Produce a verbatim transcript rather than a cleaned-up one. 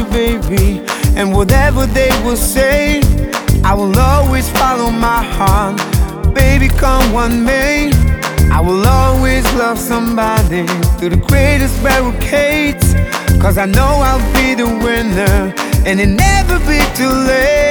baby. And whatever they will say, I will always follow my heart. Baby, come what may, I will always love somebody through the greatest barricades. Cause I know I'll be the winner, and it never be too late.